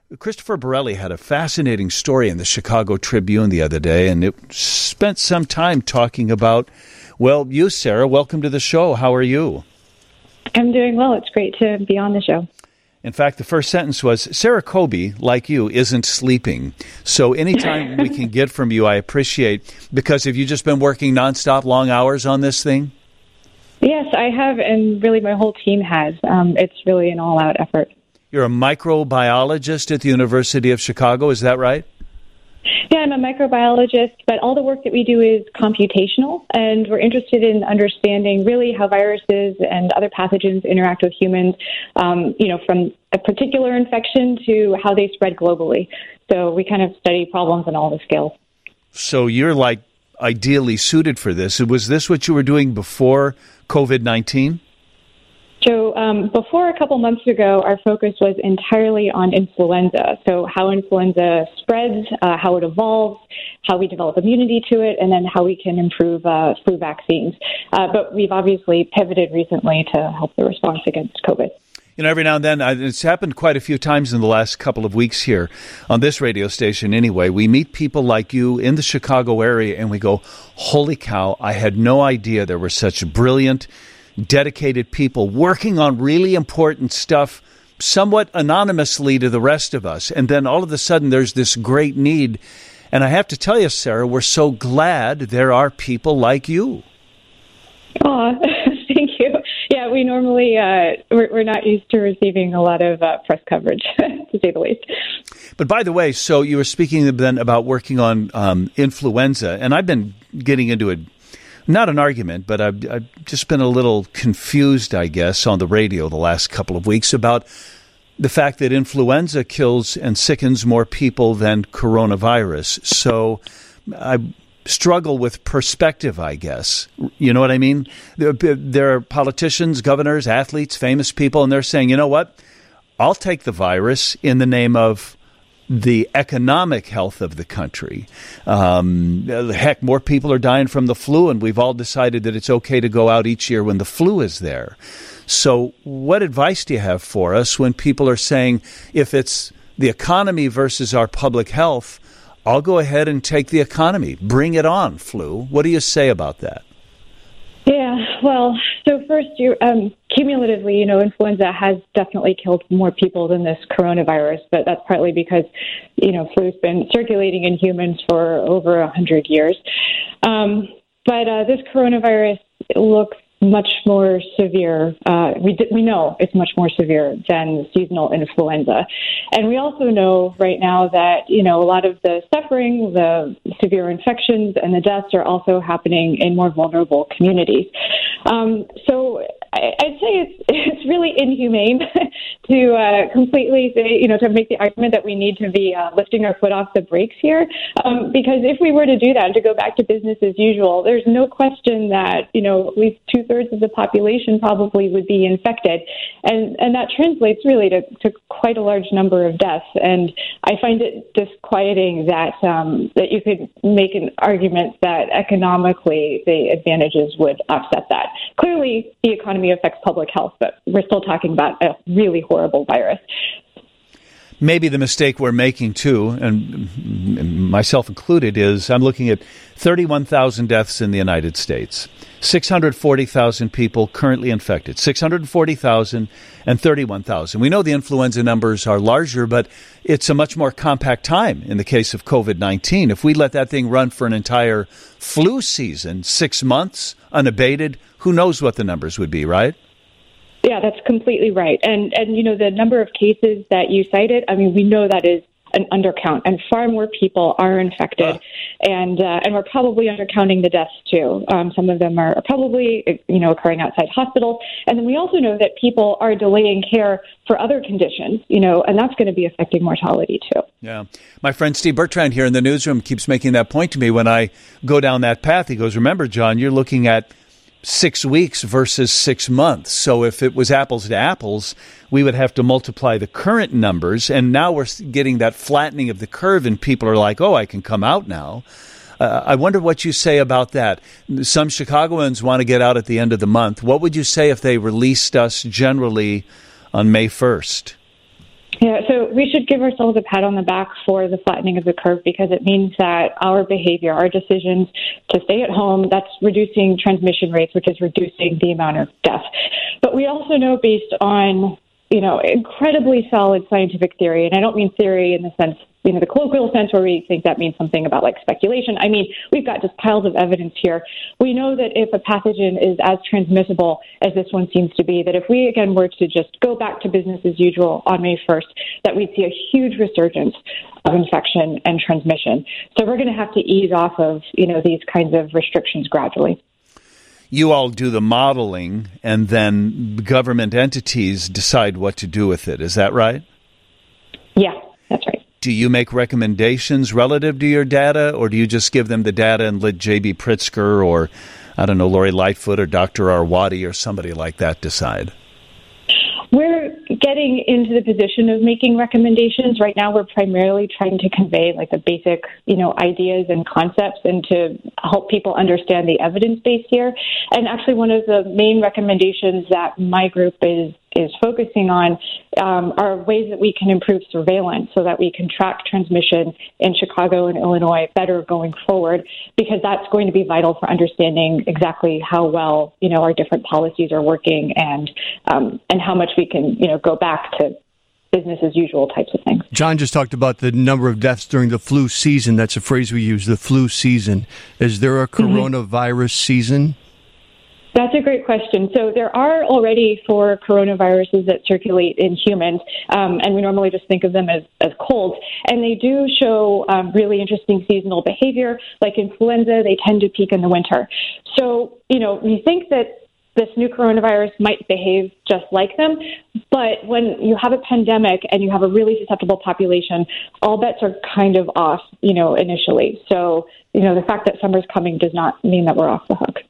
Christopher Borelli had a fascinating story in the Chicago Tribune the other day, and it spent some time talking about, well, you, Sarah, welcome to the show. How are you? I'm doing well. It's great to be on the show. In fact, the first sentence was, Sarah Colby, like you, isn't sleeping. So anytime we can get from you, I appreciate, because have you just been working nonstop long hours on this thing? Yes, I have, and really my whole team has. It's really an all-out effort. You're a microbiologist at the University of Chicago, is that right? Yeah, I'm a microbiologist, but all the work that we do is computational, and we're interested in understanding really how viruses and other pathogens interact with humans, from a particular infection to how they spread globally. So we kind of study problems on all the scales. So you're like ideally suited for this. Was this what you were doing before COVID-19? So before a couple months ago, our focus was entirely on influenza. So how influenza spreads, how it evolves, how we develop immunity to it, and then how we can improve flu vaccines. But we've obviously pivoted recently to help the response against COVID. You know, every now and then, it's happened quite a few times in the last couple of weeks here on this radio station anyway. We meet people like you in the Chicago area and we go, holy cow, I had no idea there were such brilliant, dedicated people working on really important stuff somewhat anonymously to the rest of us. And then all of a sudden there's this great need. And I have to tell you, Sarah, we're so glad there are people like you. Aw, thank you. Yeah, we normally, we're not used to receiving a lot of press coverage, to say the least. But by the way, so you were speaking then about working on influenza, and I've been getting into it. Not an argument, but I've just been a little confused, I guess, on the radio the last couple of weeks about the fact that influenza kills and sickens more people than coronavirus. So I struggle with perspective, I guess. You know what I mean? There are politicians, governors, athletes, famous people, and they're saying, you know what? I'll take the virus in the name of the economic health of the country. Heck, more people are dying from the flu, and we've all decided that it's okay to go out each year when the flu is there. So what advice do you have for us when people are saying, if it's the economy versus our public health, I'll go ahead and take the economy. Bring it on, flu. What do you say about that? Yeah, well, so first, cumulatively, influenza has definitely killed more people than this coronavirus, but that's partly because, flu's been circulating in humans for over 100 years. But this coronavirus looks much more severe. We know it's much more severe than seasonal influenza. And we also know right now that, a lot of the suffering, the severe infections, and the deaths are also happening in more vulnerable communities. So I'd say it's really inhumane to completely say, to make the argument that we need to be lifting our foot off the brakes here. Because if we were to do that and to go back to business as usual, there's no question that, at least 2/3 of the population probably would be infected. And that translates really to quite a large number of deaths. And I find it disquieting that you could make an argument that economically the advantages would offset that. Clearly, the economy affects public health, but we're still talking about a really horrible virus. Maybe the mistake we're making, too, and myself included, is I'm looking at 31,000 deaths in the United States, 640,000 people currently infected, 640,000 and 31,000. We know the influenza numbers are larger, but it's a much more compact time in the case of COVID-19. If we let that thing run for an entire flu season, 6 months, unabated, who knows what the numbers would be, right? Yeah, that's completely right. And the number of cases that you cited, we know that is an undercount, and far more people are infected, and we're probably undercounting the deaths too. Some of them are probably occurring outside hospitals, and then we also know that people are delaying care for other conditions, and that's going to be affecting mortality too. Yeah, my friend Steve Bertrand here in the newsroom keeps making that point to me when I go down that path. He goes, "Remember, John, you're looking at 6 weeks versus 6 months. So if it was apples to apples, we would have to multiply the current numbers. And now we're getting that flattening of the curve, and people are like, oh, I can come out now." I wonder what you say about that. Some Chicagoans want to get out at the end of the month. What would you say if they released us generally on May 1st? Yeah, so we should give ourselves a pat on the back for the flattening of the curve because it means that our behavior, our decisions to stay at home, that's reducing transmission rates, which is reducing the amount of death. But we also know based on, incredibly solid scientific theory, and I don't mean theory in the sense, the colloquial sense where we think that means something about like speculation. I mean, we've got just piles of evidence here. We know that if a pathogen is as transmissible as this one seems to be, that if we again were to just go back to business as usual on May 1st, that we'd see a huge resurgence of infection and transmission. So we're going to have to ease off of, these kinds of restrictions gradually. You all do the modeling, and then government entities decide what to do with it. Is that right? Yeah, that's right. Do you make recommendations relative to your data, or do you just give them the data and let J.B. Pritzker or, Lori Lightfoot or Dr. Arwady or somebody like that decide? We're getting into the position of making recommendations. Right now, we're primarily trying to convey like the basic, ideas and concepts and to help people understand the evidence base here. And actually, one of the main recommendations that my group is focusing on are ways that we can improve surveillance so that we can track transmission in Chicago and Illinois better going forward, because that's going to be vital for understanding exactly how well, our different policies are working and how much we can, go back to business as usual types of things. John just talked about the number of deaths during the flu season. That's a phrase we use, the flu season. Is there a coronavirus season? That's a great question. So there are already 4 coronaviruses that circulate in humans, and we normally just think of them as colds. And they do show really interesting seasonal behavior. Like influenza, they tend to peak in the winter. So, we think that this new coronavirus might behave just like them, but when you have a pandemic and you have a really susceptible population, all bets are kind of off, initially. So, the fact that summer's coming does not mean that we're off the hook.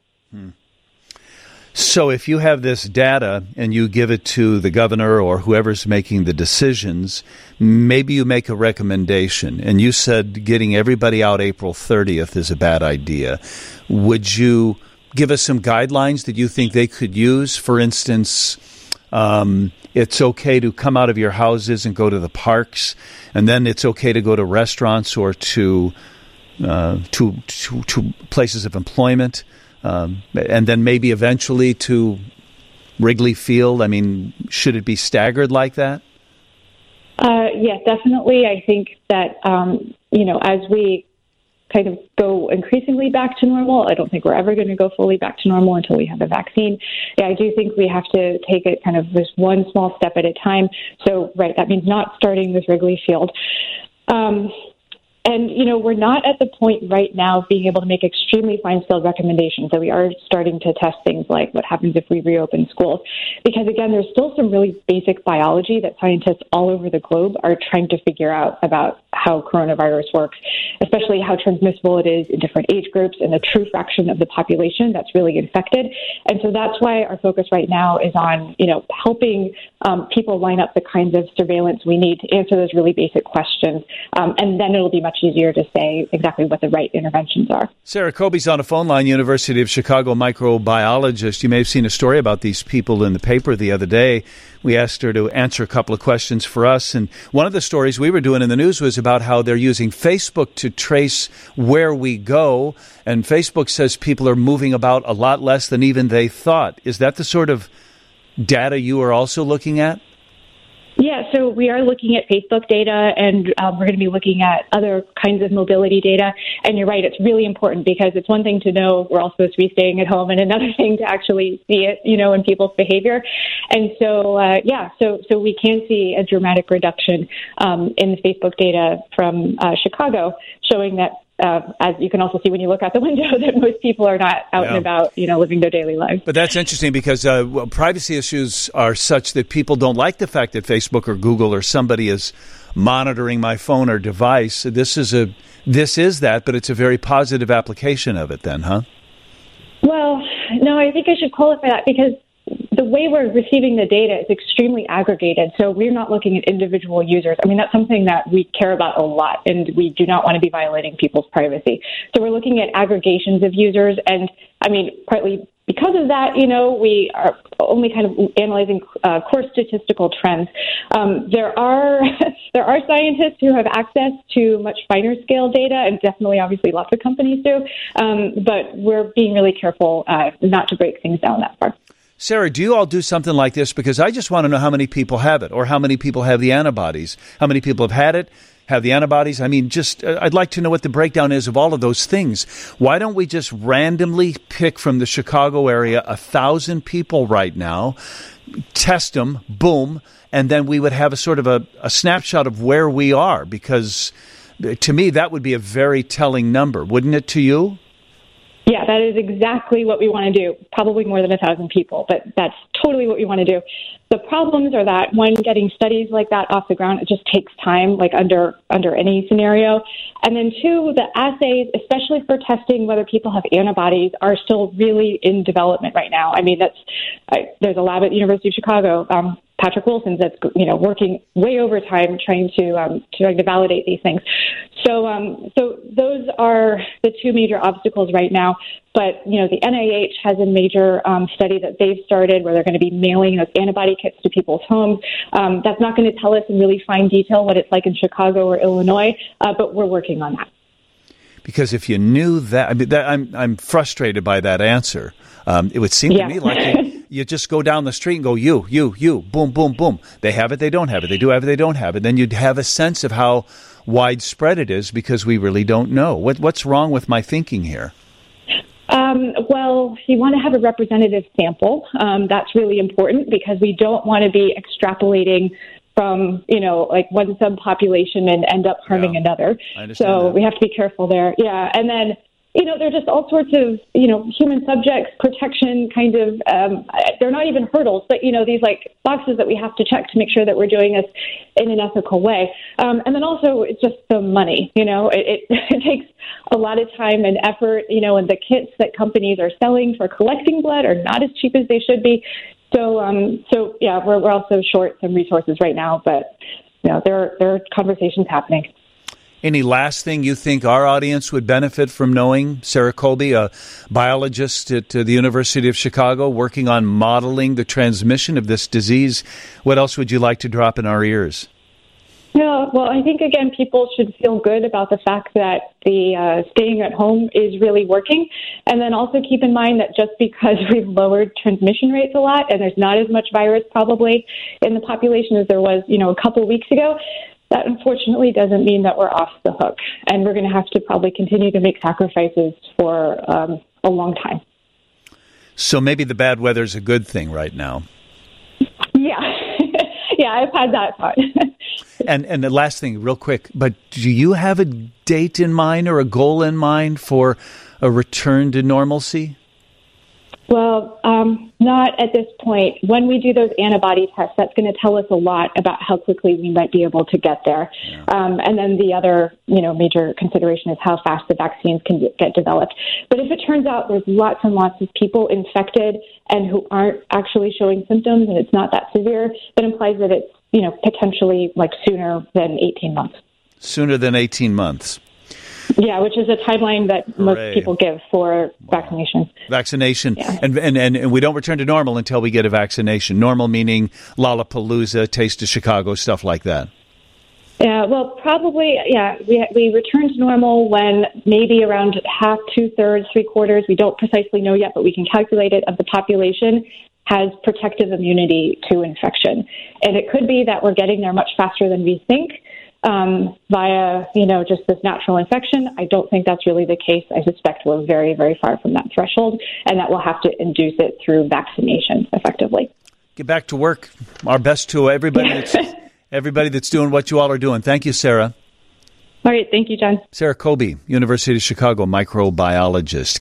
So if you have this data and you give it to the governor or whoever's making the decisions, maybe you make a recommendation. And you said getting everybody out April 30th is a bad idea. Would you give us some guidelines that you think they could use? For instance, it's okay to come out of your houses and go to the parks, and then it's okay to go to restaurants or to places of employment. And then maybe eventually to Wrigley Field. I mean, should it be staggered like that? Yes, definitely. I think that, as we kind of go increasingly back to normal, I don't think we're ever going to go fully back to normal until we have a vaccine. Yeah, I do think we have to take it kind of this one small step at a time. So, right, that means not starting with Wrigley Field. And, we're not at the point right now of being able to make extremely fine-scaled recommendations. So we are starting to test things like what happens if we reopen schools. Because, again, there's still some really basic biology that scientists all over the globe are trying to figure out about how coronavirus works, especially how transmissible it is in different age groups and the true fraction of the population that's really infected. And so that's why our focus right now is on, helping people line up the kinds of surveillance we need to answer those really basic questions. And then it'll be much easier to say exactly what the right interventions are. Sarah Kobe's on a phone line, University of Chicago microbiologist. You may have seen a story about these people in the paper the other day. We asked her to answer a couple of questions for us. And one of the stories we were doing in the news was about how they're using Facebook to trace where we go. And Facebook says people are moving about a lot less than even they thought. Is that the sort of data you are also looking at? Yeah, so we are looking at Facebook data, and we're going to be looking at other kinds of mobility data. And you're right, it's really important because it's one thing to know we're all supposed to be staying at home and another thing to actually see it, in people's behavior. And so, so we can see a dramatic reduction in the Facebook data from Chicago, showing that, as you can also see when you look out the window, that most people are not out and about, living their daily lives. But that's interesting because privacy issues are such that people don't like the fact that Facebook or Google or somebody is monitoring my phone or device. This is that, but it's a very positive application of it then, huh? Well, no, I think I should qualify that because the way we're receiving the data is extremely aggregated. So we're not looking at individual users. I mean, that's something that we care about a lot, and we do not want to be violating people's privacy. So we're looking at aggregations of users, and I mean, partly because of that, we are only kind of analyzing core statistical trends. There are scientists who have access to much finer scale data, and definitely, obviously, lots of companies do. But we're being really careful not to break things down that far. Sarah, do you all do something like this? Because I just want to know how many people have it, or how many people have the antibodies, how many people have had it, have the antibodies. I mean, I'd like to know what the breakdown is of all of those things. Why don't we just randomly pick from the Chicago area 1,000 people right now, test them, boom, and then we would have a sort of a snapshot of where we are? Because to me, that would be a very telling number, wouldn't it to you? Yeah, that is exactly what we want to do. Probably more than 1,000 people, but that's totally what we want to do. The problems are that, one, getting studies like that off the ground, it just takes time, like under any scenario. And then two, the assays, especially for testing whether people have antibodies, are still really in development right now. I mean, there's a lab at the University of Chicago, Patrick Wilson's, that's working way overtime trying to validate these things. So those are the two major obstacles right now. But the NIH has a major study that they've started where they're going to be mailing those antibody kits to people's homes. That's not going to tell us in really fine detail what it's like in Chicago or Illinois, but we're working on that. Because if you knew that, I'm frustrated by that answer. It would seem to me like you just go down the street and go, you, boom, boom, boom. They have it, they don't have it. They do have it, they don't have it. Then you'd have a sense of how widespread it is, because we really don't know. What's wrong with my thinking here? Well, you want to have a representative sample. That's really important, because we don't want to be extrapolating from, like one subpopulation and end up harming another. So we have to be careful there. Yeah. And then, there are just all sorts of, human subjects protection kind of, they're not even hurdles, but, these like boxes that we have to check to make sure that we're doing this in an ethical way. And then also it's just the money, it takes a lot of time and effort, and the kits that companies are selling for collecting blood are not as cheap as they should be. So yeah, we're also short some resources right now, but there are conversations happening. Any last thing you think our audience would benefit from knowing? Sarah Kolbe, a biologist at the University of Chicago, working on modeling the transmission of this disease. What else would you like to drop in our ears? Yeah, well, I think, again, people should feel good about the fact that the staying at home is really working. And then also keep in mind that just because we've lowered transmission rates a lot and there's not as much virus probably in the population as there was, a couple of weeks ago, that unfortunately doesn't mean that we're off the hook. And we're going to have to probably continue to make sacrifices for a long time. So maybe the bad weather's a good thing right now. Yeah. Yeah, I've had that thought. And the last thing, real quick, but do you have a date in mind or a goal in mind for a return to normalcy? Well, not at this point. When we do those antibody tests, that's going to tell us a lot about how quickly we might be able to get there. Yeah. And then the other, major consideration is how fast the vaccines can get developed. But if it turns out there's lots and lots of people infected and who aren't actually showing symptoms and it's not that severe, that implies that it's, potentially like sooner than 18 months. Sooner than 18 months. Yeah, which is a timeline that most people give for vaccination. Vaccination. Yeah. And we don't return to normal until we get a vaccination. Normal meaning Lollapalooza, Taste of Chicago, stuff like that. Yeah, well, probably, yeah. We return to normal when maybe around half, 2/3, 3/4, we don't precisely know yet, but we can calculate it, of the population has protective immunity to infection. And it could be that we're getting there much faster than we think. Via, just this natural infection. I don't think that's really the case. I suspect we're very, very far from that threshold, and that we'll have to induce it through vaccination effectively. Get back to work. Our best to everybody that's doing what you all are doing. Thank you, Sarah. All right. Thank you, John. Sarah Kolbe, University of Chicago microbiologist.